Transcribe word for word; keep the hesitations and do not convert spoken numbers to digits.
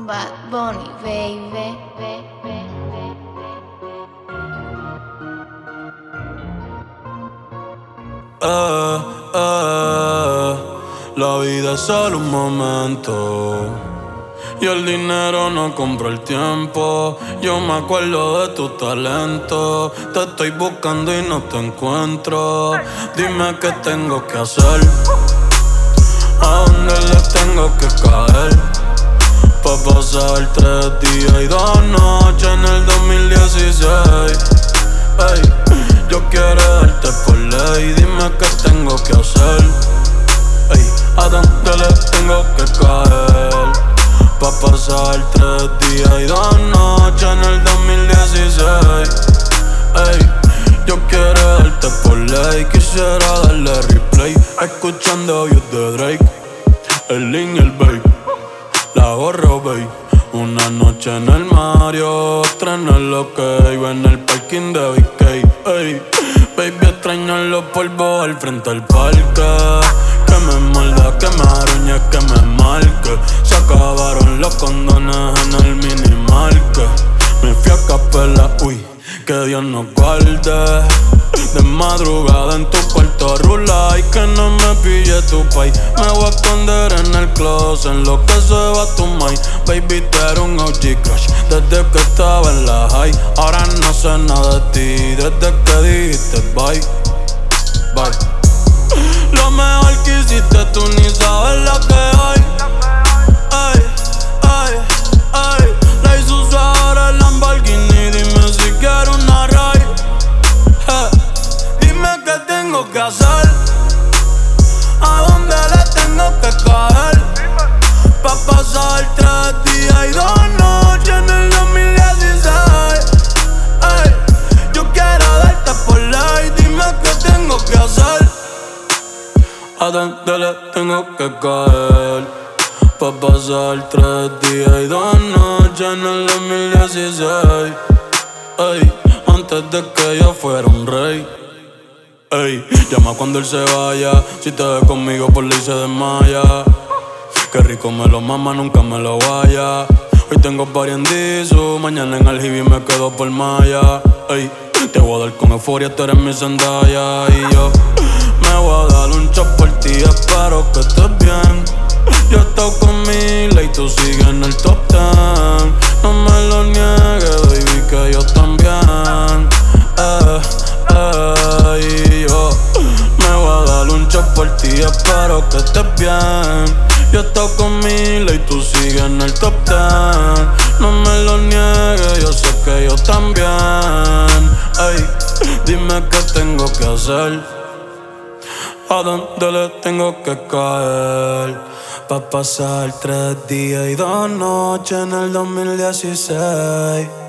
Bad Bunny, baby. Eh, eh, la vida es solo un momento y el dinero no compra el tiempo. Yo me acuerdo de tu talento. Te estoy buscando y no te encuentro. Dime qué tengo que hacer, a dónde le tengo que caer, pa' pasar tres días y dos noches en el dos mil dieciséis. Ey, yo quiero darte por ley. Dime qué tengo que hacer, ey, a dónde le tengo que caer, pa' pasar tres días y dos noches en el dos mil dieciséis. Ey, yo quiero darte por ley. Quisiera darle replay, escuchando You de Drake, el link y el babe. La gorro, babe. Una noche en el Mario, otra en el OK, en el parking de B K. Ey, baby, extraño los polvos al frente del parque. Que me muerda, que me arañe, que me marque. Se acabaron los condones en el minimarket. Me fui a capela, uy, que Dios nos guarde. De madrugada en tu cuarto rula y que no me pille tu pay. Me voy a esconder en el closet en lo que se va tu mind. Baby, tú eres un O G crush desde que estaba en la high. Ahora no sé nada de ti desde que dijiste bye, bye. Lo mejor que hiciste tú ni sabes lo que hay. Ay, ay, ay. La hizo usar el Lamborghini. Dime si quiero una ride. Hey. Dime qué tengo que hacer, a dónde le tengo que caer, pa' pasar tres días y dos noches en el dos mil dieciséis. Ey, yo quiero darte por ley. Dime qué tengo que hacer, a dónde le tengo que caer, pa' pasar tres días y dos noches en el dos mil dieciséis. Ey, antes de que yo fuera un rey. Ey, llama cuando él se vaya. Si te ve conmigo por ley se desmaya. Qué rico me lo mama, nunca me lo vaya. Hoy tengo party en Disu, mañana en el Hibi me quedo por Maya. Ey, te voy a dar con euforia, tú eres mi Zendaya. Y yo me voy a dar un shot por ti, espero que estés bien. Yo estoy con Mila y tú sigues en el top ten. No me lo niegues, baby, que yo también. Eh, eh, y yo me voy a dar un shot por ti, espero que estés bien. Yo estoy con Mila y tú sigues en el top ten. No me lo niegues, yo sé que yo también. Ey, dime qué tengo que hacer, a dónde le tengo que caer, pa' pasar tres días y dos noches en el dos mil dieciséis.